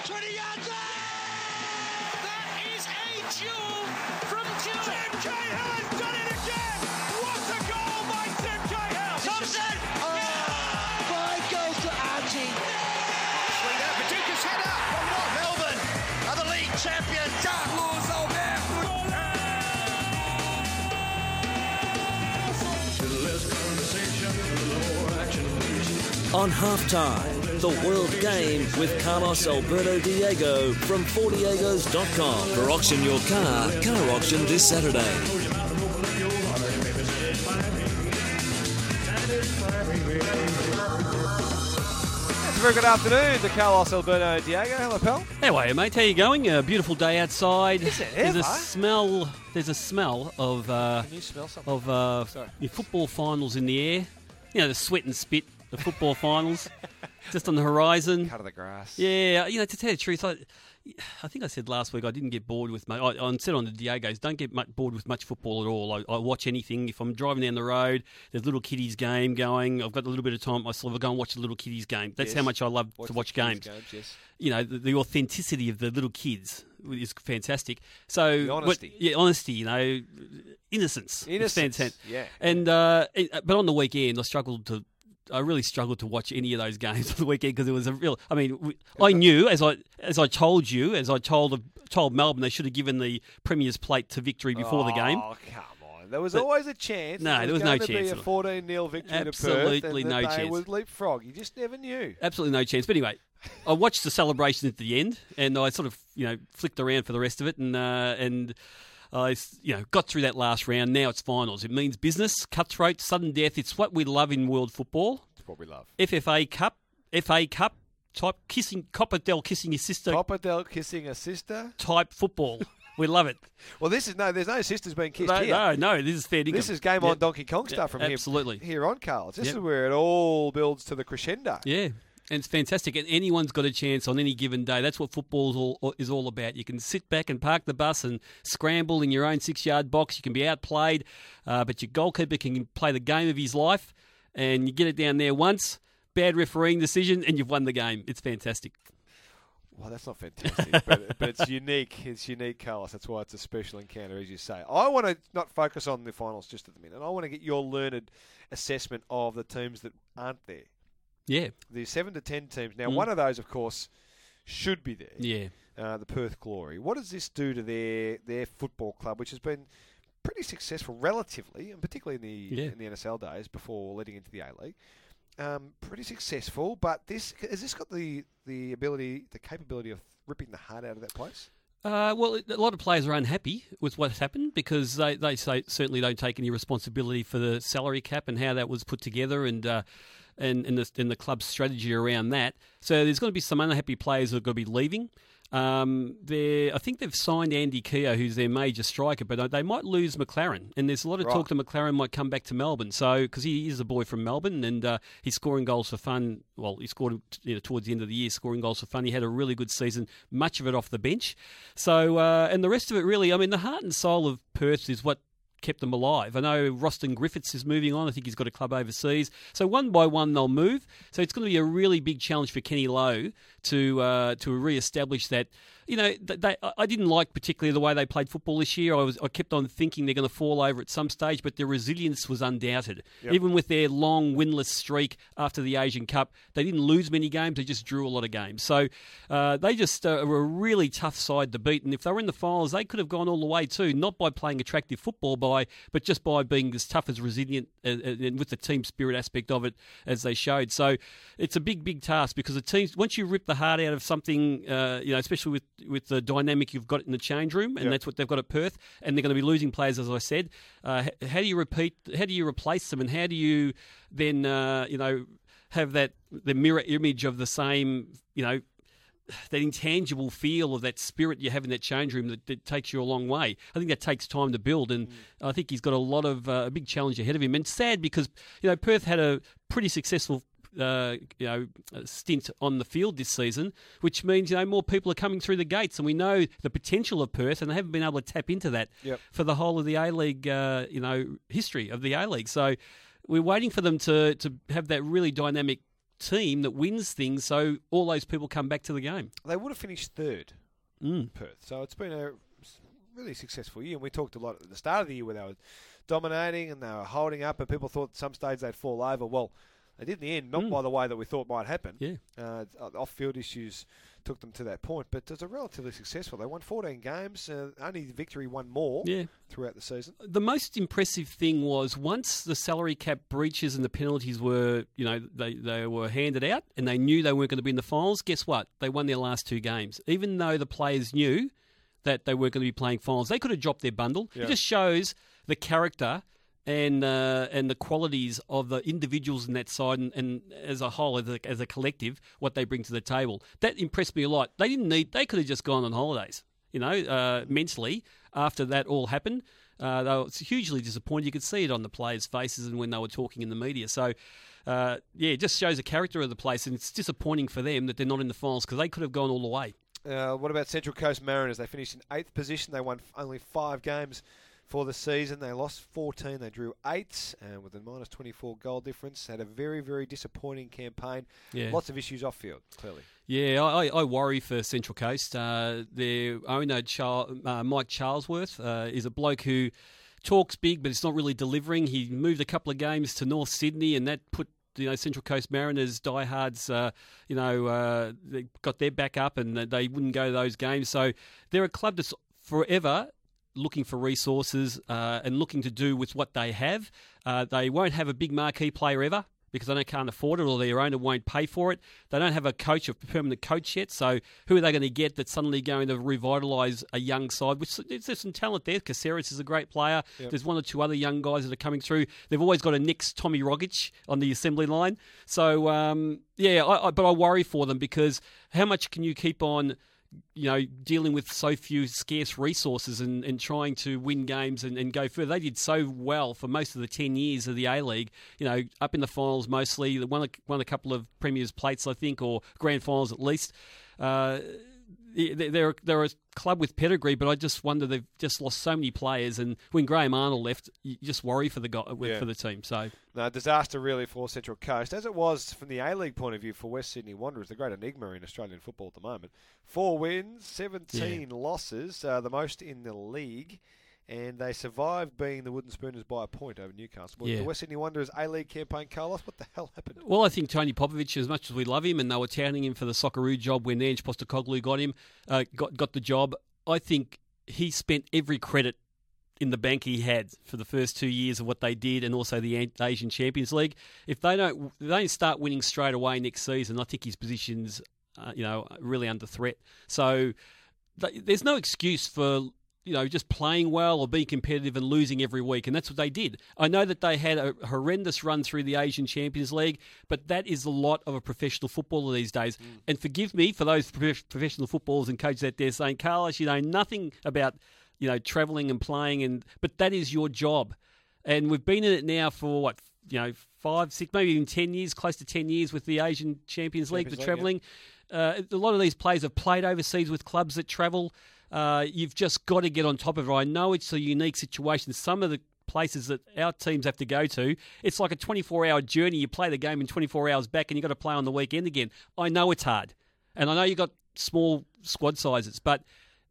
20 yards out! That is a jewel from Tim Cahill has done it again! What a goal by Tim Cahill! Thompson! Oh, 5 goals to Archie! Swing out, Paducah's header from what? Melbourne are the league champions! Carlos Alberto! On halftime, the World Game with Carlos Alberto Diego from 4diegos.com. For auction your car auction this Saturday. Very good afternoon to Carlos Alberto Diego. Hello, pal. How are you, mate? How you going? A beautiful day outside. Is it There's ever? a smell. There's a smell of Can you smell something? Sorry. your football finals in the air. You know, the sweat and spit. The football finals, just on the horizon. Cut of the grass. Yeah, you know, to tell you the truth, I think I said last week I didn't get bored with much. I said on the Diego's, don't get bored with much football at all. I watch anything. If I'm driving down the road, there's a little kiddies game going. I've got a little bit of time myself. I go and watch the little kiddies game. That's Yes. how much I love to watch games. Yes. You know, the authenticity of the little kids is fantastic. So The honesty. Honesty. You know, innocence. It's fantastic. Yeah. And but on the weekend, I really struggled to watch any of those games on the weekend because it was a real. I mean, I knew as I told Melbourne they should have given the Premier's plate to Victory before the game. Oh, come on. There was always a chance. No, there was no chance. There was going to be a 14-0 victory Absolutely to Perth and no that they chance. would leapfrog. You just never knew. Absolutely no chance. But anyway, I watched the celebration at the end, and I sort of flicked around for the rest of it, and I got through that last round. Now it's finals. It means business, cutthroat, sudden death. It's what we love in world football. It's what we love. FA Cup type kissing, Copperdale kissing his sister Copperdale kissing a sister. type football. We love it. Well, there's no sisters being kissed here. No, this is fair dinkum. This is game on Donkey Kong stuff from absolutely. here on, Carl. This Yep. is where it all builds to the crescendo. Yeah, and it's fantastic. And anyone's got a chance on any given day. That's what football is all about. You can sit back and park the bus and scramble in your own 6-yard box. You can be outplayed, but your goalkeeper can play the game of his life, and you get it down there once, bad refereeing decision, and you've won the game. It's fantastic. Well, that's not fantastic, but it's unique. It's unique, Carlos. That's why it's a special encounter, as you say. I want to not focus on the finals just at the minute. I want to get your learned assessment of the teams that aren't there. Yeah. The 7 to 10 teams. Now, one of those, of course, should be there. Yeah. The Perth Glory. What does this do to their football club, which has been pretty successful relatively, and particularly in the NSL days before leading into the A-League? Pretty successful, but has this got the capability of ripping the heart out of that place? Well, a lot of players are unhappy with what's happened because they certainly don't take any responsibility for the salary cap and how that was put together and the club's strategy around that. So there's going to be some unhappy players who are going to be leaving. I think they've signed Andy Keogh, who's their major striker, but they might lose McLaren. And there's a lot of talk that McLaren might come back to Melbourne. So because he is a boy from Melbourne and he's scoring goals for fun. Well, he scored towards the end of the year, scoring goals for fun. He had a really good season, much of it off the bench. So and the rest of it really, I mean, the heart and soul of Perth is what kept them alive. I know Roston Griffiths is moving on. I think he's got a club overseas. So one by one they'll move. So it's going to be a really big challenge for Kenny Lowe to re-establish that. You know, I didn't like particularly the way they played football this year. I kept on thinking they're going to fall over at some stage, but their resilience was undoubted. Yep. Even with their long winless streak after the Asian Cup, they didn't lose many games. They just drew a lot of games. So they just were a really tough side to beat. And if they were in the finals, they could have gone all the way too, not by playing attractive football, but just by being as tough as resilient and with the team spirit aspect of it as they showed. So it's a big, big task because the teams, once you rip the heart out of something, especially with the dynamic you've got in the change room, and that's what they've got at Perth, and they're going to be losing players, as I said. How do you replace them, and how do you then, have the mirror image of the same, that intangible feel of that spirit you have in that change room that takes you a long way. I think that takes time to build, and I think he's got a lot of a big challenge ahead of him. And sad because Perth had a pretty successful stint on the field this season, which means more people are coming through the gates, and we know the potential of Perth, and they haven't been able to tap into that for the whole of the A-League, history of the A-League. So we're waiting for them to have that really dynamic team that wins things, so all those people come back to the game. They would have finished third, Perth. So it's been a really successful year. And we talked a lot at the start of the year where they were dominating and they were holding up, and people thought at some stage they'd fall over. Well, they did in the end, not by the way that we thought might happen. Yeah. Off-field issues took them to that point, but it was relatively successful. They won 14 games, only Victory won more throughout the season. The most impressive thing was once the salary cap breaches and the penalties were, they were handed out and they knew they weren't going to be in the finals, guess what? They won their last 2 games. Even though the players knew that they weren't going to be playing finals, they could have dropped their bundle. Yeah. It just shows the character and the qualities of the individuals in that side and as a whole, as a collective, what they bring to the table. That impressed me a lot. They could have just gone on holidays, mentally after that all happened. They were hugely disappointed. You could see it on the players' faces and when they were talking in the media. So, it just shows the character of the place, and it's disappointing for them that they're not in the finals because they could have gone all the way. What about Central Coast Mariners? They finished in 8th position. They won only 5 games for the season. They lost 14. They drew 8 with a minus 24 goal difference. Had a very, very disappointing campaign. Yeah. Lots of issues off field, clearly. Yeah, I worry for Central Coast. Their owner, Mike Charlesworth, is a bloke who talks big, but it's not really delivering. He moved a couple of games to North Sydney, and that put Central Coast Mariners diehards, they got their back up, and they wouldn't go to those games. So they're a club that's forever looking for resources and looking to do with what they have. They won't have a big marquee player ever because they can't afford it, or their owner won't pay for it. They don't have a permanent coach yet, so who are they going to get that's suddenly going to revitalise a young side? There's some talent there. Caceres is a great player. Yep. There's 1 or 2 other young guys that are coming through. They've always got a next Tommy Rogic on the assembly line. So, but I worry for them because how much can you keep on dealing with so few scarce resources and trying to win games and go further. They did so well for most of the 10 years of the A-League, up in the finals mostly. They won a couple of Premier's plates, I think, or grand finals at least. They're a club with pedigree, but I just wonder they've just lost so many players. And when Graham Arnold left, you just worry for the team. So no, disaster really for Central Coast, as it was from the A-League point of view for West Sydney Wanderers, the great enigma in Australian football at the moment. 4 wins, 17 losses, the most in the league. And they survived being the Wooden Spooners by a point over Newcastle. The West Sydney Wanderers A-League campaign, Carlos, what the hell happened? Well, I think Tony Popovic, as much as we love him, and they were touting him for the Socceroo job when Ange Postecoglou got him, got the job, I think he spent every credit in the bank he had for the first 2 years of what they did, and also the Asian Champions League. If they don't start winning straight away next season, I think his position's really under threat. So there's no excuse for just playing well or being competitive and losing every week, and that's what they did. I know that they had a horrendous run through the Asian Champions League, but that is a lot of a professional footballer these days. And forgive me for those professional footballers and coaches out there saying, Carlos, you know nothing about travelling and playing, but that is your job. And we've been in it now for 5, 6, maybe even 10 years, close to 10 years with the Asian Champions League, the travelling. Yeah. A lot of these players have played overseas with clubs that travel. You've just got to get on top of it. I know it's a unique situation. Some of the places that our teams have to go to, it's like a 24-hour journey. You play the game in 24 hours back and you've got to play on the weekend again. I know it's hard. And I know you've got small squad sizes, but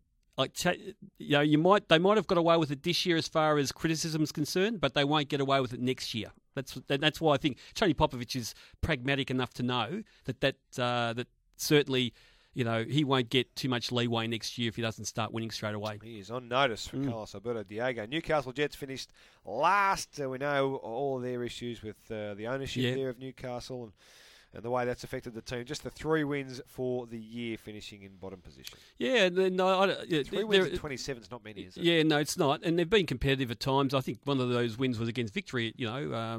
they might have got away with it this year as far as criticism is concerned, but they won't get away with it next year. That's why I think Tony Popovic is pragmatic enough to know that certainly he won't get too much leeway next year if he doesn't start winning straight away. He is on notice for Carlos Alberto Diego. Newcastle Jets finished last. We know all their issues with the ownership there of Newcastle and the way that's affected the team. Just the 3 wins for the year, finishing in bottom position. Yeah, no, 3 wins in 27 is not many, is it? Yeah, no, it's not. And they've been competitive at times. I think one of those wins was against Victory. They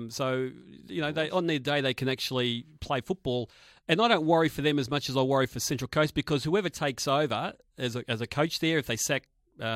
on their day they can actually play football. And I don't worry for them as much as I worry for Central Coast, because whoever takes over as a coach there, if they sack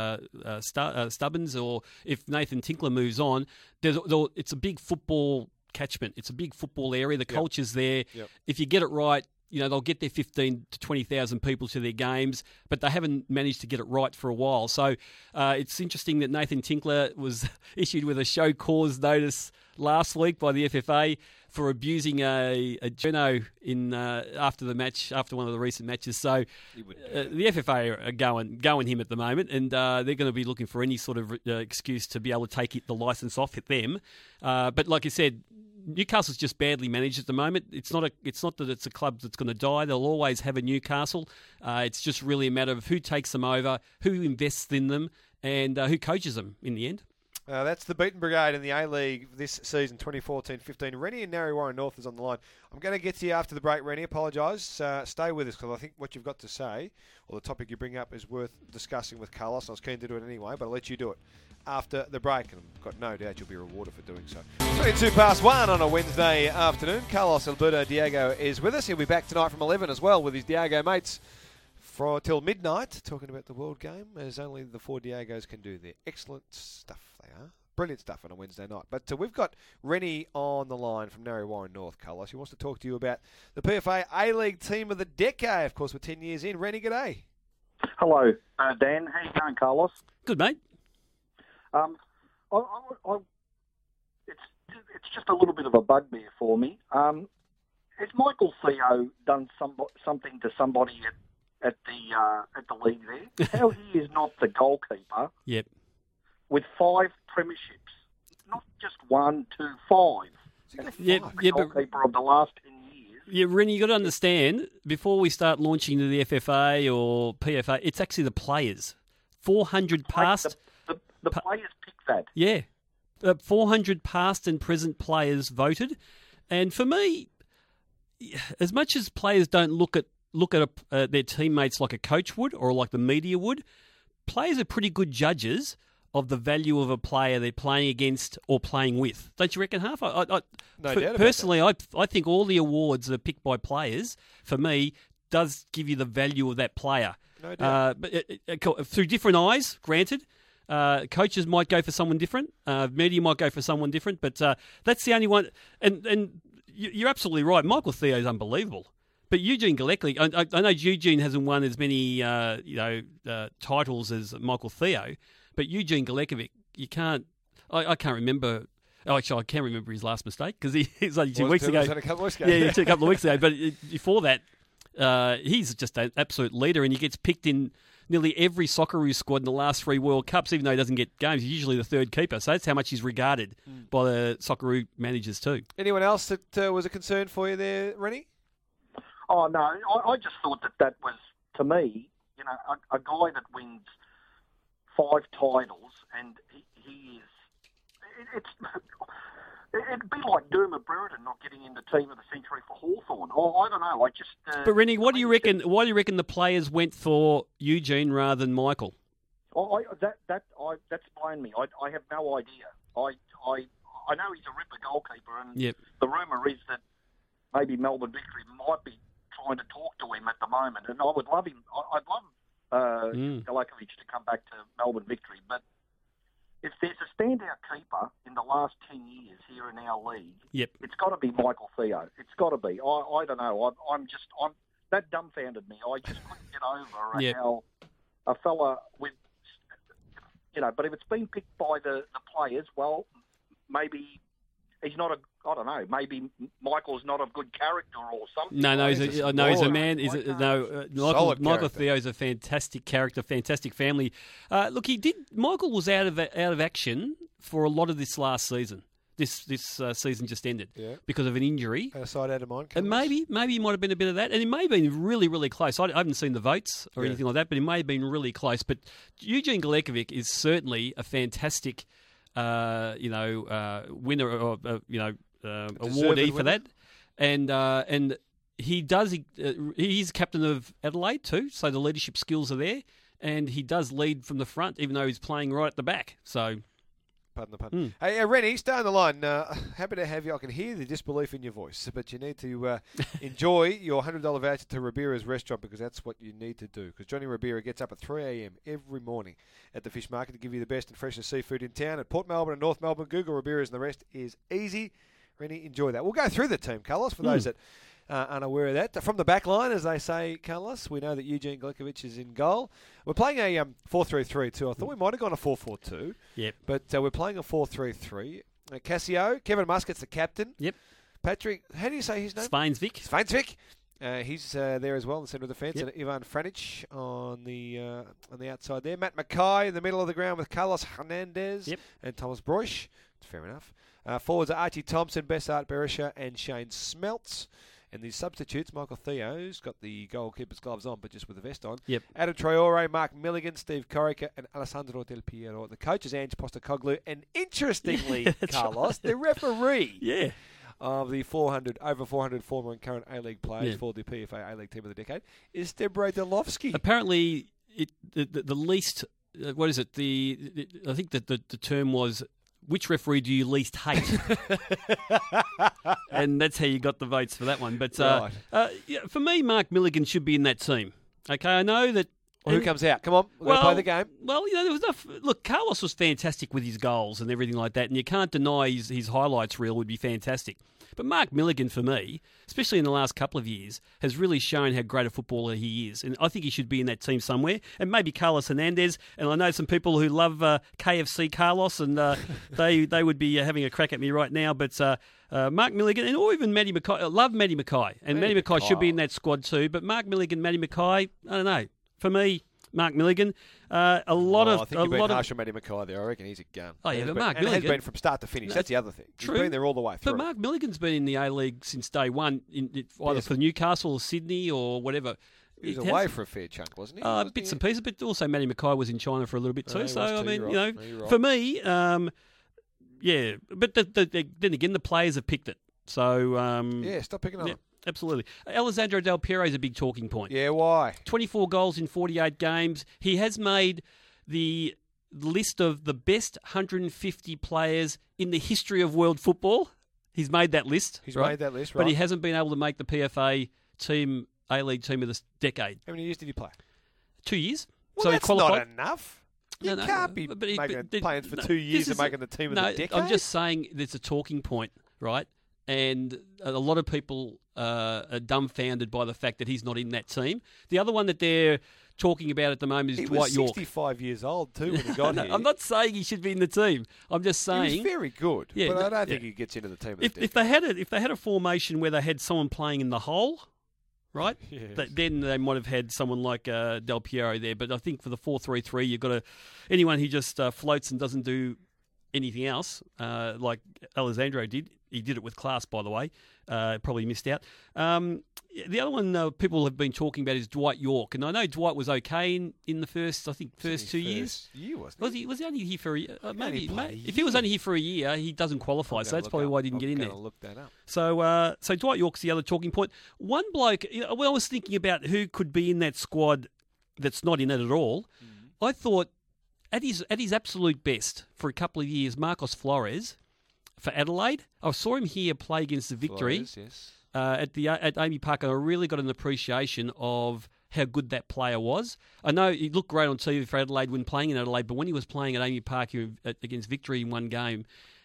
Stubbins or if Nathan Tinkler moves on, it's a big football catchment. It's a big football area. The culture's there. Yep. If you get it right, they'll get their 15 to 20,000 people to their games, but they haven't managed to get it right for a while. So it's interesting that Nathan Tinkler was issued with a show cause notice last week by the FFA for abusing a journo after the match, after one of the recent matches. So the FFA are going him at the moment, and they're going to be looking for any sort of excuse to be able to take the licence off at them. But like I said, Newcastle's just badly managed at the moment. It's not that it's a club that's going to die. They'll always have a Newcastle. It's just really a matter of who takes them over, who invests in them, and who coaches them in the end. That's the Beaten Brigade in the A-League this season, 2014-15. Rennie and Narre Warren North is on the line. I'm going to get to you after the break, Rennie. Apologise. Stay with us because I think what you've got to say, or the topic you bring up, is worth discussing with Carlos. I was keen to do it anyway, but I'll let you do it after the break, and I've got no doubt you'll be rewarded for doing so. 1:22 on a Wednesday afternoon. Carlos Alberto Diego is with us. He'll be back tonight from 11 as well with his Diego mates till midnight, talking about the World Game, as only the four Diegos can do. They're excellent stuff, they are. Brilliant stuff on a Wednesday night. But we've got Rennie on the line from Narre Warren North, Carlos. He wants to talk to you about the PFA A-League Team of the Decade. Of course, we're 10 years in. Rennie, g'day. Hello, Dan. How you going, Carlos? Good, mate. It's just a little bit of a bugbear for me. Has Michael Theo done something to somebody at the league there? How he is not the goalkeeper? Yep. With 5 premierships, not just 1, 2, 5. The goalkeeper of the last 10 years. Yeah, Rennie, you got to understand, before we start launching to the FFA or PFA, it's actually the players. 400 past. The players pick that. Yeah. 400 past and present players voted. And for me, as much as players don't look at their teammates like a coach would or like the media would, players are pretty good judges of the value of a player they're playing against or playing with. Don't you reckon, Half? No doubt about personally, I think all the awards that are picked by players, for me, does give you the value of that player. No doubt. But through different eyes, granted. Coaches might go for someone different. Media might go for someone different. But that's the only one. And you're absolutely right. Michael Theo is unbelievable. But Eugene Galecki, I know Eugene hasn't won as many titles as Michael Theo, but Eugene Galecki, you can't. I can't remember. Oh, actually, I can remember his last mistake because he's only 2 weeks ago. A couple of weeks ago. Yeah, a couple of weeks ago. But before that, he's just an absolute leader, and he gets picked in nearly every Socceroos squad in the last 3 World Cups, even though he doesn't get games. He's usually the third keeper. So that's how much he's regarded by the Socceroo managers too. Anyone else that was a concern for you there, Rennie? Oh, no. I just thought that was, to me, a guy that wins 5 titles, and he is... It'd be like Dermot Brereton not getting in the team of the century for Hawthorn. I don't know. But Rennie, why do you reckon the players went for Eugene rather than Michael? That's blown me. I have no idea. I know he's a ripper goalkeeper, and the rumour is that maybe Melbourne Victory might be trying to talk to him at the moment, and I would love him. I'd love Galakovic to come back to Melbourne Victory, but if there's a standout keeper in the last 10 years here in our league, it's got to be Michael Theo. It's got to be. I don't know. I'm that dumbfounded me. I just couldn't get over how a fella with, but if it's been picked by the players, well, maybe he's not I don't know. Maybe Michael's not of good character or something. No, he's a man. Michael Theo's a fantastic character, fantastic family. Look, Michael was out of action for a lot of this last season. This season just ended because of an injury. Aside out of mind. And maybe he might have been a bit of that, and it may have been really, really close. I haven't seen the votes or anything like that, but it may have been really close. But Eugene Galecki is certainly a fantastic, winner or awardee for that, and he's captain of Adelaide too, so the leadership skills are there, and he does lead from the front, even though he's playing right at the back. So, pardon the pun. Hey, Rennie, stay on the line. Happy to have you. I can hear the disbelief in your voice, but you need to enjoy your $100 voucher to Ribera's restaurant, because that's what you need to do. Because Johnny Ribera gets up at 3 a.m. every morning at the fish market to give you the best and freshest seafood in town at Port Melbourne and North Melbourne. Google Ribera's and the rest is easy. Rennie, enjoy that. We'll go through the team, Carlos, for those that unaware of that. From the back line, as they say, Carlos, we know that Eugene Glikovic is in goal. We're playing a 4-3-3 too. I thought we might have gone a 4-4-2. Yep. But we're playing a 4-3-3. Cassio, Kevin Muscat's the captain. Yep. Patrick, how do you say his name? Sveinsvik. Sveinsvik. He's there as well in the centre of defence. Yep. And Ivan Franic on the outside there. Matt Mackay in the middle of the ground with Carlos Hernandez and Thomas Broich. Fair enough. Forwards are Archie Thompson, Bessart Berisha and Shane Smeltz. And the substitutes, Michael Theo's got the goalkeeper's gloves on, but just with the vest on. Yep. Adam Traore, Mark Milligan, Steve Corica, and Alessandro Del Piero. The coach is Ange Postecoglou. And interestingly, Carlos, the referee of the over 400 former and current A-League players for the PFA A-League Team of the Decade is Debray Delovsky. Apparently, the least, what is it? I think that the term was, which referee do you least hate? And that's how you got the votes for that one. But for me, Mark Milligan should be in that team. Okay, I know that. Well, who comes out? Come on, we're going to play the game. Well, there was enough. Look, Carlos was fantastic with his goals and everything like that, and you can't deny his highlights reel would be fantastic. But Mark Milligan, for me, especially in the last couple of years, has really shown how great a footballer he is. And I think he should be in that team somewhere. And maybe Carlos Hernandez. And I know some people who love KFC Carlos, and they would be having a crack at me right now. But Mark Milligan, or even Matty Mackay. I love Matty Mackay. And Matty Mackay should be in that squad too. But Mark Milligan, Matty Mackay, I don't know. For me, Mark Milligan, I think you've been harsh on Matty Mackay there. I reckon he's a gun. Oh, yeah, but Mark Milligan... And has been from start to finish. That's the other thing. True. He's been there all the way through. But Mark Milligan's been in the A-League since day one, either for Newcastle or Sydney or whatever. He was away for a fair chunk, wasn't he? Bits and pieces, but also Matty Mackay was in China for a little bit too. So, I mean, right. For me, but then again, the players have picked it. So... stop picking on them. Absolutely. Alessandro Del Piero is a big talking point. Yeah, why? 24 goals in 48 games. He has made the list of the best 150 players in the history of world football. He's made that list. Made that list, right. But he hasn't been able to make the PFA team, A-League team of this decade. How many years did he play? 2 years. Well, so that's he qualified. not enough. You can't be playing for 2 years and making the team of the decade. I'm just saying there's a talking point, right? And a lot of people are dumbfounded by the fact that he's not in that team. The other one that they're talking about at the moment is Dwight York. He was 65 years old too when he got here. I'm not saying he should be in the team. I'm just saying he was very good. Yeah, but I don't think he gets into the team. If they had a formation where they had someone playing in the hole, right? Yes. Then they might have had someone like Del Piero there. But I think for the 4-3-3, you've got anyone who just floats and doesn't do anything else, like Alessandro did. He did it with class, by the way. Probably missed out. The other one people have been talking about is Dwight York, and I know Dwight was okay in the first 2 years. Was he only here for a year? Maybe if he was only here for a year, he doesn't qualify. So that's probably why he didn't get in there. Look that up. So Dwight York's the other talking point. One bloke. I was thinking about who could be in that squad that's not in it at all. I thought at his absolute best for a couple of years, Marcos Flores. For Adelaide, I saw him here play against the Victory at Amy Park, and I really got an appreciation of how good that player was. I know he looked great on TV for Adelaide when playing in Adelaide, but when he was playing at Amy Park against Victory in one game,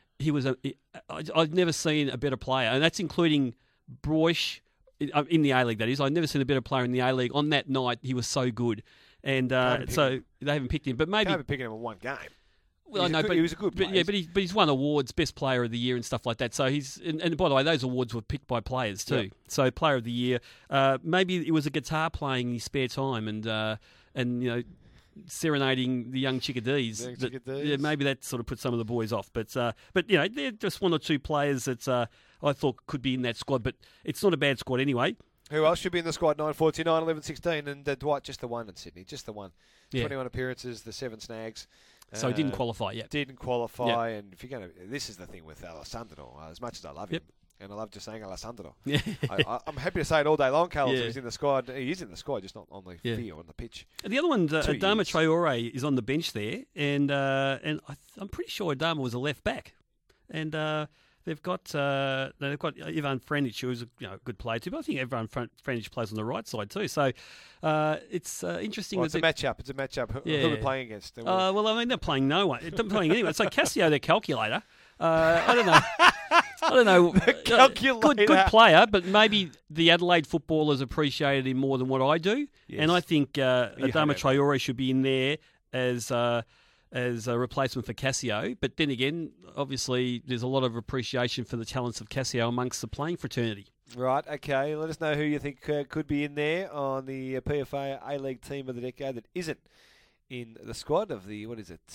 I've never seen a better player, and that's including Broich in the A-League, that is. I've never seen a better player in the A-League. On that night, he was so good. And so they haven't picked him. But maybe... They haven't picked him in one game. Well, I know, he was a good player. But he's won awards, Best Player of the Year and stuff like that. So and by the way, those awards were picked by players too. Yep. So Player of the Year, maybe it was a guitar playing in his spare time and serenading the young chickadees. Maybe that sort of put some of the boys off. But they're just one or two players that I thought could be in that squad. But it's not a bad squad anyway. Who else should be in the squad? 9-49, 11-16, and Dwight just the one in Sydney, just the one. Yeah. 21 appearances, the 7 snags. So he didn't qualify yet. Didn't qualify, and if you're going to, this is the thing with Alessandro. As much as I love him, and I love just saying Alessandro, I'm happy to say it all day long. Carlos, he's in the squad. He is in the squad, just not on the field, on the pitch. And the other one, Adama Traore, is on the bench there, and I'm pretty sure Adama was a left back, and they've got Ivan Franic, who's a good player too. But I think Ivan Franic plays on the right side too. So it's interesting. Well, it's a matchup. It's a matchup. Who are we playing against? Well, I mean, they're playing no one. They're playing anyone. So Cassio, their calculator. I don't know. I don't know. Calculator. Good player, but maybe the Adelaide footballers appreciated him more than what I do. Yes. And I think Adama Traore should be in there as a replacement for Cassio. But then again, obviously, there's a lot of appreciation for the talents of Cassio amongst the playing fraternity. Right, okay. Let us know who you think could be in there on the PFA A-League team of the decade that isn't in the squad of the,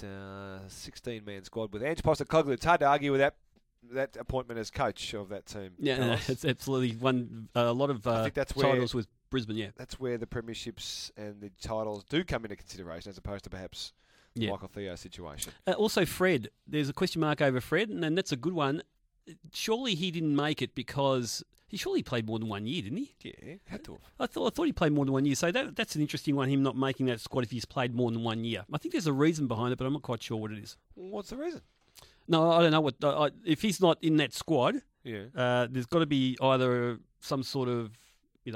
16-man squad with Ange Postecoglou. It's hard to argue with that appointment as coach of that team. Yeah, it's absolutely won a lot of I think that's titles with Brisbane, yeah. That's where the premierships and the titles do come into consideration as opposed to perhaps the Michael Theo situation. Also, Fred. There's a question mark over Fred, and that's a good one. Surely he didn't make it because... He surely played more than 1 year, didn't he? Yeah, had to have. I thought he played more than 1 year. So that's an interesting one, him not making that squad if he's played more than 1 year. I think there's a reason behind it, but I'm not quite sure what it is. What's the reason? No, I don't know what. If he's not in that squad, there's got to be either some sort of, he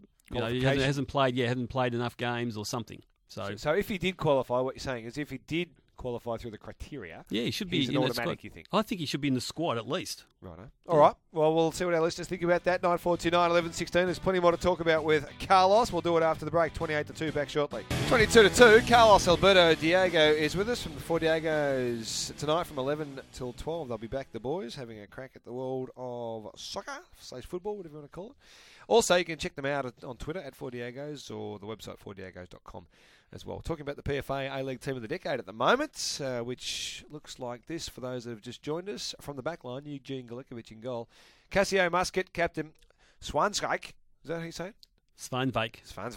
hasn't played enough games or something. So if he did qualify, what you're saying is if he did qualify through the criteria, he should be he's an in automatic, that you think? I think he should be in the squad at least. Righto. All right. Well, we'll see what our listeners think about that. 9429 1116. There's plenty more to talk about with Carlos. We'll do it after the break. 28-2 back shortly. 22-2. Carlos Alberto Diego is with us from the Four Diegos tonight from 11 till 12. They'll be back, the boys, having a crack at the world of soccer, / football, whatever you want to call it. Also, you can check them out on Twitter at Four Diegos or the website fourdiegos.com as well. Talking about the PFA A-League team of the decade at the moment, which looks like this for those that have just joined us. From the back line, Eugene Galikovic in goal. Cassio Muscat, captain Swansvik. Is that how you say it? Svansvik.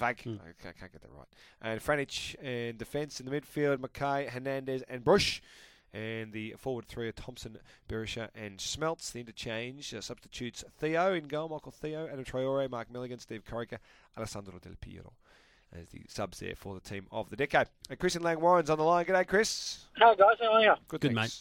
I can't get that right. And Franic in defence. In the midfield, Mackay, Hernandez and Brush. And the forward three are Thompson, Berisha and Smeltz. The interchange substitutes Theo in goal, Michael Theo, Adam Traore, Mark Milligan, Steve Corica, Alessandro Del Piero as the subs there for the team of the decade. And Chris and Lang Warren's on the line. G'day, Chris. Hello, guys. How are you? Good, mate.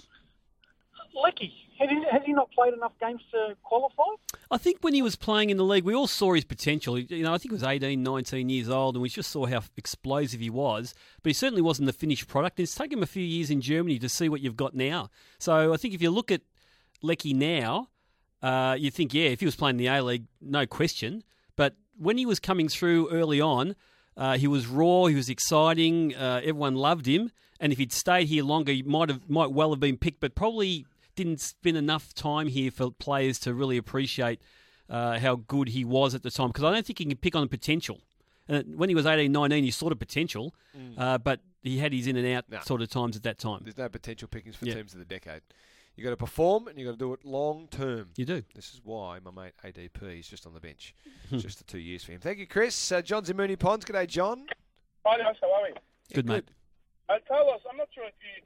Lecky, has he not played enough games to qualify? I think when he was playing in the league, we all saw his potential. I think he was 18, 19 years old, and we just saw how explosive he was. But he certainly wasn't the finished product. And it's taken him a few years in Germany to see what you've got now. So I think if you look at Lecky now, you think, if he was playing in the A-League, no question. But when he was coming through early on, he was raw, he was exciting, everyone loved him. And if he'd stayed here longer, he might well have been picked, but probably didn't spend enough time here for players to really appreciate how good he was at the time. Because I don't think he can pick on potential. When he was 18, 19, he saw the potential, but he had his in and out sort of times at that time. There's no potential pickings for teams of the decade. You've got to perform and you've got to do it long term. You do. This is why my mate ADP is just on the bench. Just the 2 years for him. Thank you, Chris. John Zimuni Ponds. G'day, John. Hi, guys. How are we? Good, mate. Carlos, I'm not sure if you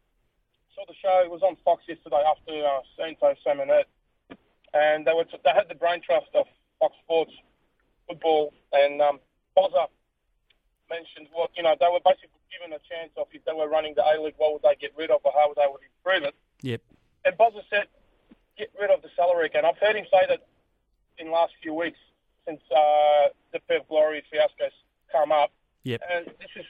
saw the show. It was on Fox yesterday after Santo Simonet. And they had the brain trust of Fox Sports Football. And Bozza mentioned they were basically given a chance of if they were running the A-League, what would they get rid of or how they would improve it. Yep. And Bozza said, get rid of the salary cap. I've heard him say that in the last few weeks since the Pev Glory fiasco's come up. Yep. And this is,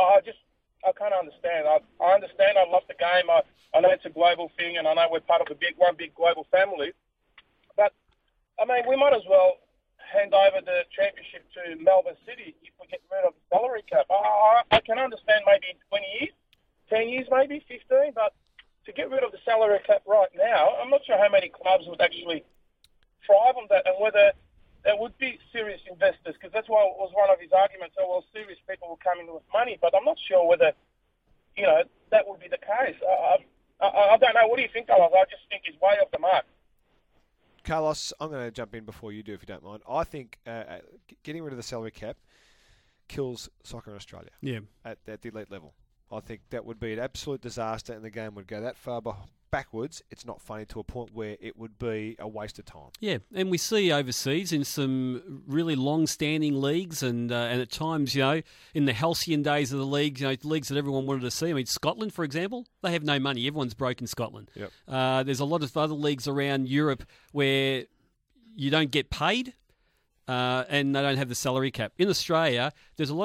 I can't understand. I understand. I love the game. I know it's a global thing, and I know we're part of one big global family. But, I mean, we might as well hand over the championship to Melbourne City if we get rid of the salary cap. I can understand maybe in 20 years, 10 years maybe, 15, but to get rid of the salary cap right now, I'm not sure how many clubs would actually thrive on that and whether there would be serious investors, because that's why it was one of his arguments. Oh, well, serious people will come in with money, but I'm not sure whether, that would be the case. I don't know. What do you think, Carlos? I just think he's way off the mark. Carlos, I'm going to jump in before you do, if you don't mind. I think getting rid of the salary cap kills soccer in Australia at the elite level. I think that would be an absolute disaster, and the game would go that far backwards. It's not funny to a point where it would be a waste of time. Yeah, and we see overseas in some really long-standing leagues, and at times, in the halcyon days of the leagues, leagues that everyone wanted to see. I mean, Scotland, for example, they have no money. Everyone's broke in Scotland. Yep. There's a lot of other leagues around Europe where you don't get paid, and they don't have the salary cap. In Australia, there's a lot of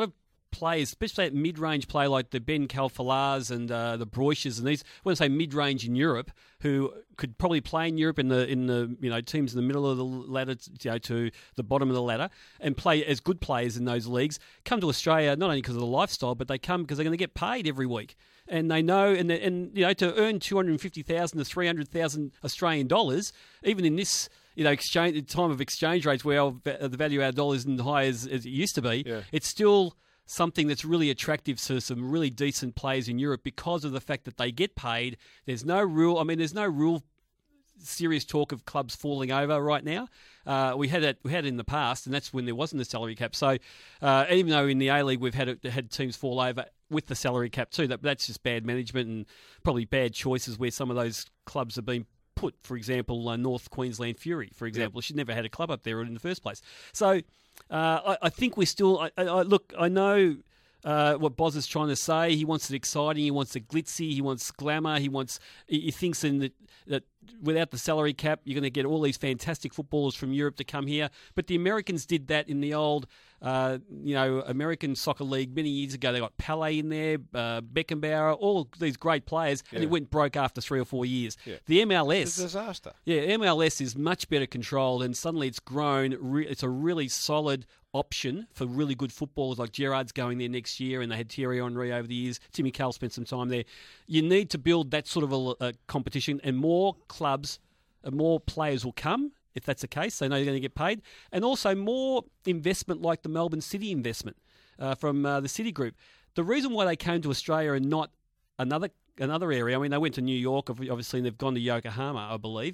players, especially that mid-range player like the Ben Calfalars and the Broishes and these, when I say mid-range in Europe, who could probably play in Europe in the teams in the middle of the ladder to the bottom of the ladder and play as good players in those leagues, come to Australia not only because of the lifestyle, but they come because they're going to get paid every week. And they know, and to earn 250,000 to 300,000 Australian dollars, even in this time of exchange rates where the value of our dollar isn't high as it used to be, it's still something that's really attractive to some really decent players in Europe because of the fact that they get paid. There's no real serious talk of clubs falling over right now. We had it in the past, and that's when there wasn't a salary cap. So even though in the A-League we've had teams fall over with the salary cap too, that's just bad management and probably bad choices where some of those clubs have been put. For example, North Queensland Fury, for example, she'd never had a club up there in the first place. So I think we're still. I know what Boz is trying to say. He wants it exciting. He wants it glitzy. He wants glamour. He thinks that without the salary cap, you're going to get all these fantastic footballers from Europe to come here. But the Americans did that in the old, American Soccer League many years ago. They got Pelé in there, Beckenbauer, all these great players, and it went broke after 3 or 4 years. Yeah. The MLS... It's a disaster. Yeah, MLS is much better controlled, and suddenly it's grown. It's a really solid option for really good footballers like Gerrard's going there next year, and they had Thierry Henry over the years. Timmy Cahill spent some time there. You need to build that sort of a competition, and more clubs and more players will come if that's the case. They know they're going to get paid. And also more investment like the Melbourne City investment from the City Group. The reason why they came to Australia and not another area, I mean, they went to New York, obviously, and they've gone to Yokohama, I believe.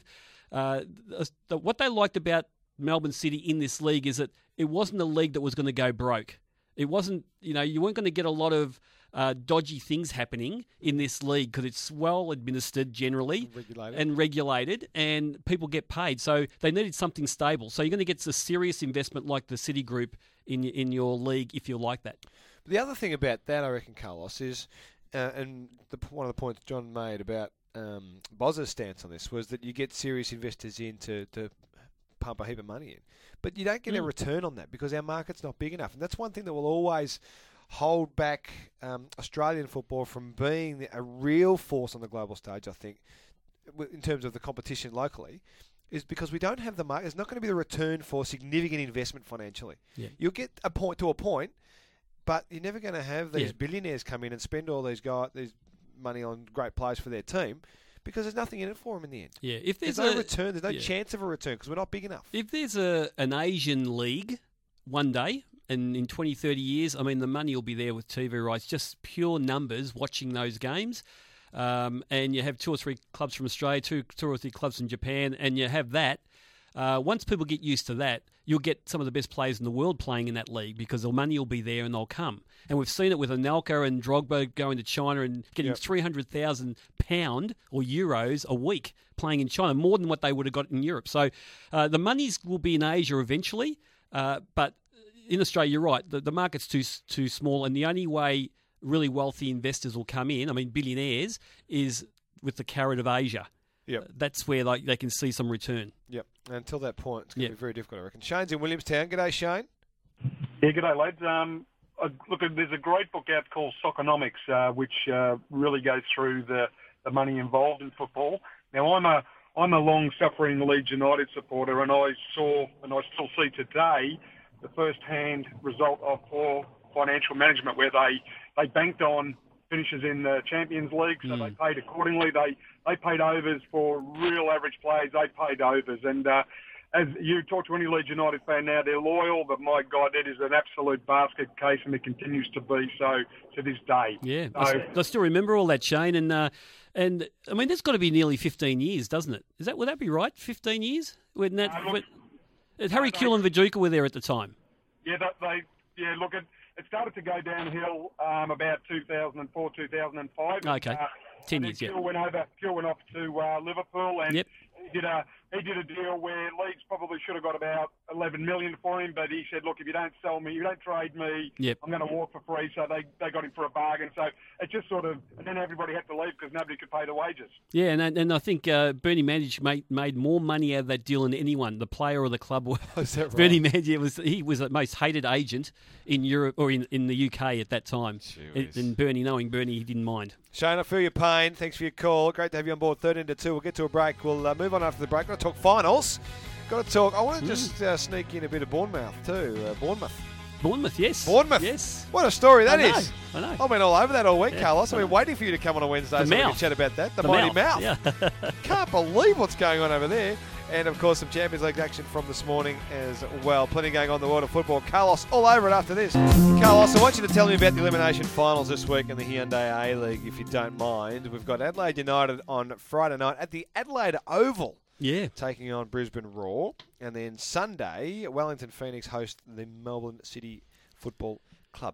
What they liked about Melbourne City in this league is that it wasn't a league that was going to go broke. It wasn't, you weren't going to get a lot of dodgy things happening in this league because it's well administered generally and regulated, and people get paid. So they needed something stable. So you're going to get a serious investment like the City Group in your league if you like that. But the other thing about that, I reckon, Carlos, is, and one of the points John made about Boz's stance on this was that you get serious investors in to pump a heap of money in. But you don't get a return on that because our market's not big enough. And that's one thing that will always hold back Australian football from being a real force on the global stage, I think, in terms of the competition locally, is because we don't have the market. There's not going to be the return for significant investment financially. Yeah. You'll get a point, but you're never going to have these billionaires come in and spend all these money on great players for their team, because there's nothing in it for them in the end. Yeah, if there's no return, there's no chance of a return because we're not big enough. If there's an Asian league one day, and in 20, 30 years, I mean, the money will be there with TV rights, just pure numbers watching those games. And you have 2 or 3 clubs from Australia, two or three clubs from Japan, and you have that. Once people get used to that, you'll get some of the best players in the world playing in that league because the money will be there and they'll come. And we've seen it with Anelka and Drogba going to China and getting £300,000 or euros a week playing in China, more than what they would have got in Europe. So the monies will be in Asia eventually, but in Australia, you're right, the market's too small, and the only way really wealthy investors will come in, I mean billionaires, is with the carrot of Asia. Yep. That's where they can see some return. Yep. And until that point, it's going to be very difficult, I reckon. Shane's in Williamstown. G'day, Shane. Yeah, g'day, lads. Look, there's a great book out called Soccernomics, which really goes through the money involved in football. Now, I'm a long-suffering Leeds United supporter, and I saw, and I still see today, the first-hand result of poor financial management, where they banked on finishes in the Champions League, so they paid accordingly. They paid overs for real average players. They paid overs. And as you talk to any Leeds United fan now, they're loyal, but my God, it is an absolute basket case, and it continues to be so to this day. Yeah, I still remember all that, Shane. And I mean, that's got to be nearly 15 years, doesn't it? Would that be right? 15 years? When Harry Kewell and Viduka were there at the time. Yeah, look, it started to go downhill about 2004, 2005. Okay, 10 years, Kewell went off to Liverpool, and he he did a deal where Leeds probably should have got about 11 million for him, but he said, look, if you don't sell me, you don't trade me, I'm going to walk for free. So they got him for a bargain. So it just sort of, and then everybody had to leave because nobody could pay the wages. Yeah, and I think Bernie Mandich made more money out of that deal than anyone, the player or the club. Is that right? Bernie Mandich was the most hated agent in Europe or in the UK at that time. And knowing Bernie, he didn't mind. Shane, I feel your pain. Thanks for your call. Great to have you on board. 13-2. We'll get to a break. We'll move on after the break. Got to talk finals. Got to talk. I want to just sneak in a bit of Bournemouth too. Bournemouth, yes. Bournemouth. Yes. What a story that is. I know. I've been all over that all week, Carlos. I've been waiting for you to come on a Wednesday so we can chat about that. The mighty mouth. Yeah. Can't believe what's going on over there. And, of course, some Champions League action from this morning as well. Plenty going on in the world of football. Carlos, all over it after this. Carlos, I want you to tell me about the elimination finals this week in the Hyundai A-League, if you don't mind. We've got Adelaide United on Friday night at the Adelaide Oval. Yeah. Taking on Brisbane Roar. And then Sunday, Wellington Phoenix host the Melbourne City Football Club.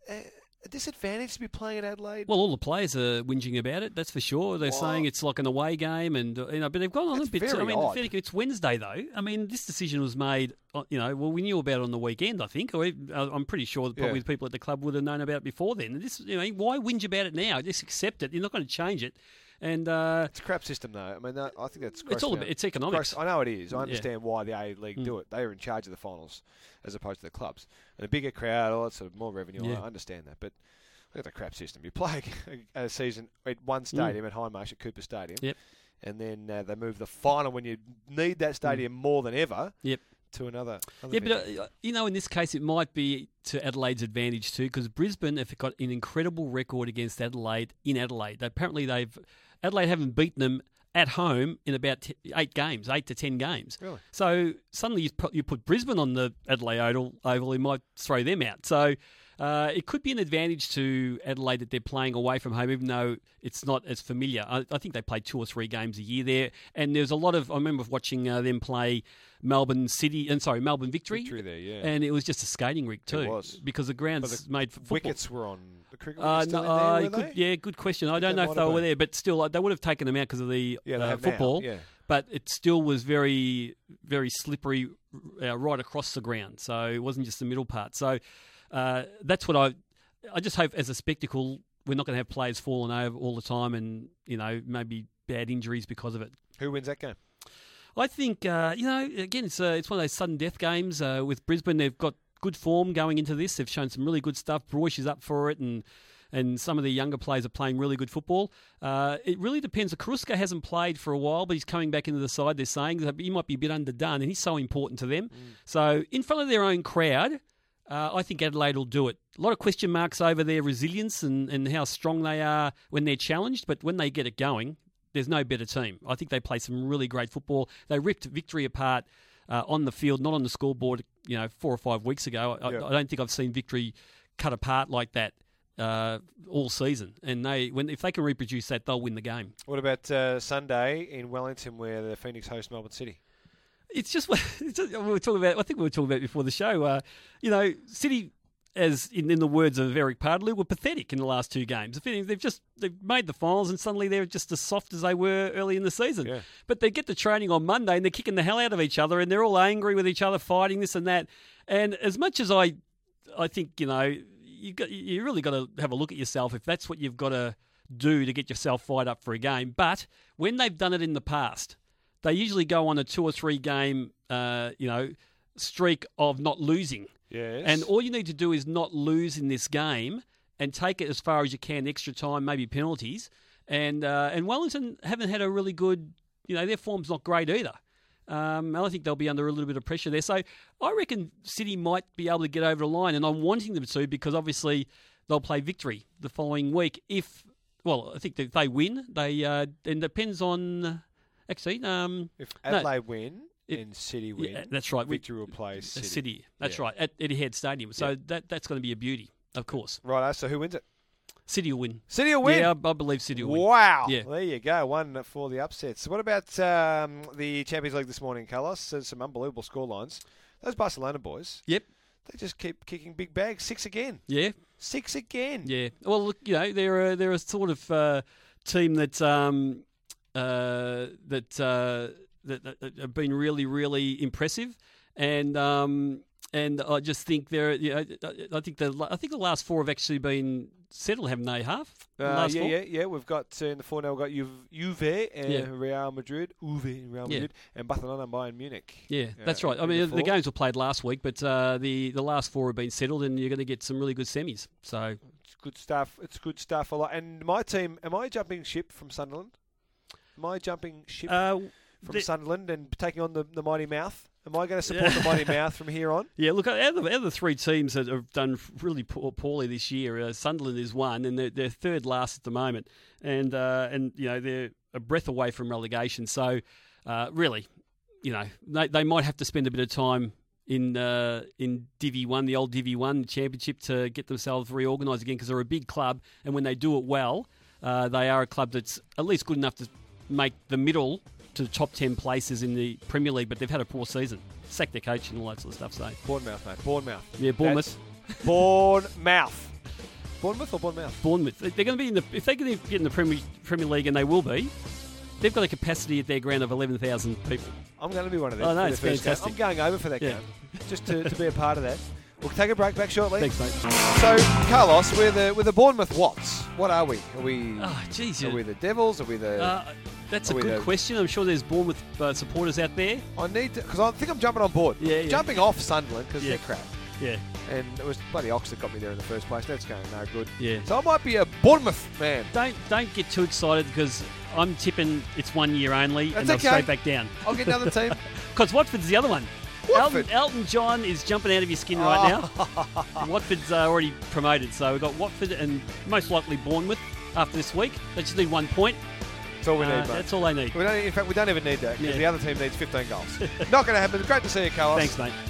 A disadvantage to be playing at Adelaide? Well, all the players are whinging about it, that's for sure. They're saying it's like an away game, and but they've gone on a bit. Odd. It's Wednesday though. I mean, this decision was made. We knew about it on the weekend, I think. I'm pretty sure that probably the people at the club would have known about it before then. And this, why whinge about it now? Just accept it. You're not going to change it. And it's a crap system, though. I mean, I think that's it's economics. I know it is. I understand why the A-League do it. They are in charge of the finals as opposed to the clubs, and a bigger crowd, all that sort of more revenue. Yeah. I understand that, but look at the crap system. You play a season at one stadium at Hindmarsh at Cooper Stadium, and then they move the final when you need that stadium more than ever. To another venue. But in this case, it might be to Adelaide's advantage too, because Brisbane have got an incredible record against Adelaide in Adelaide. Apparently, Adelaide haven't beaten them at home in about 8 to 10 games. Really? So suddenly you put Brisbane on the Adelaide Oval, it might throw them out. So it could be an advantage to Adelaide that they're playing away from home, even though it's not as familiar. I think they play 2 or 3 games a year there, and there's a lot of. I remember watching them play Melbourne Victory there, yeah, and it was just a skating rink too. It was because the ground's made for football. Wickets were on. The cricket were they? Good question. I don't know if they were there, but still, they would have taken them out because of the football. Now, yeah. But it still was very, very slippery right across the ground. So it wasn't just the middle part. So that's what I just hope as a spectacle, we're not going to have players falling over all the time and, maybe bad injuries because of it. Who wins that game? I think, again, it's one of those sudden death games with Brisbane. They've got good form going into this. They've shown some really good stuff. Broish is up for it, and some of the younger players are playing really good football. It really depends. Karuska hasn't played for a while, but he's coming back into the side. They're saying that he might be a bit underdone, and he's so important to them. So in front of their own crowd, I think Adelaide will do it. A lot of question marks over their resilience and how strong they are when they're challenged, but when they get it going, there's no better team. I think they play some really great football. They ripped Victory apart on the field, not on the scoreboard, 4 or 5 weeks ago. I don't think I've seen Victory cut apart like that all season. And if they can reproduce that, they'll win the game. What about Sunday in Wellington, where the Phoenix host Melbourne City? It's just we were talking about. I think we were talking about before the show. City, as in the words of Eric Pardley, were pathetic in the last 2 games. They've made the finals, and suddenly they're just as soft as they were early in the season. Yeah. But they get the training on Monday, and they're kicking the hell out of each other, and they're all angry with each other, fighting this and that. And as much as I think you really got to have a look at yourself if that's what you've got to do to get yourself fired up for a game. But when they've done it in the past, they usually go on a 2 or 3 game, streak of not losing. Yes. And all you need to do is not lose in this game and take it as far as you can, extra time, maybe penalties. And Wellington haven't had a really good, their form's not great either. I think they'll be under a little bit of pressure there. So I reckon City might be able to get over the line, and I'm wanting them to because obviously they'll play Victory the following week. I think if they win, and depends on actually. If Adelaide win. And City win. Yeah, that's right. Victory will play City. That's right, at Etihad Stadium. So that's going to be a beauty, of course. Right, so who wins it? City will win. City will win? Yeah, I believe City will win. Wow. Yeah. There you go, one for the upsets. What about the Champions League this morning, Carlos? Some unbelievable scorelines. Those Barcelona boys. Yep. They just keep kicking big bags. 6 again. Yeah. 6 again. Yeah. Well, look, they're a sort of team that that have been really, really impressive, and I just think I think the last four have actually been settled, haven't they? Yeah. We've got in the four now. We've got Juve and Real Madrid, and Barcelona and Bayern Munich. Yeah, that's right. I mean, the games were played last week, but the last four have been settled, and you're going to get some really good semis. So it's good stuff. It's good stuff a lot. And my team, am I jumping ship from Sunderland? Am I jumping ship from Sunderland and taking on the Mighty Mouth? Am I going to support the Mighty Mouth from here on? Yeah, look, out of the three teams that have done really poorly this year, Sunderland is one, and they're third last at the moment, and they're a breath away from relegation. So, really, they might have to spend a bit of time in Divi 1, the old Divi 1 Championship, to get themselves reorganised again, because they're a big club, and when they do it well, they are a club that's at least good enough to make the middle to the top 10 places in the Premier League, but they've had a poor season. Sacked their coach and all that sort of stuff. So Bournemouth, mate. Bournemouth. Yeah, Bournemouth. Bournemouth. Bournemouth or Bournemouth? Bournemouth. They're going to be if they're going to get in the Premier League, and they will be, they've got a capacity at their ground of 11,000 people. I'm going to be one of them. Oh, no, it's fantastic. I'm going over for that game, just to be a part of that. We'll take a break, back shortly. Thanks, mate. So, Carlos, we're the Bournemouth Watts. What are we? Are we? Oh, geez. Are we the Devils? Are we the? That's a good question. I'm sure there's Bournemouth supporters out there. I need to, because I think I'm jumping on board. Yeah. Jumping off Sunderland because they're crap. Yeah. And it was bloody Ox that got me there in the first place. That's going no good. Yeah. So I might be a Bournemouth man. Don't get too excited, because I'm tipping it's 1 year only, That's and they'll straight back down. I'll get another team. Because Watford's the other one. Watford. Elton John is jumping out of your skin right now. Watford's already promoted, so we've got Watford and most likely Bournemouth after this week. They just need 1 point. That's all we need, mate. That's all they need. In fact, we don't even need that, because the other team needs 15 goals. Not going to happen. Great to see you, Carlos. Thanks, mate.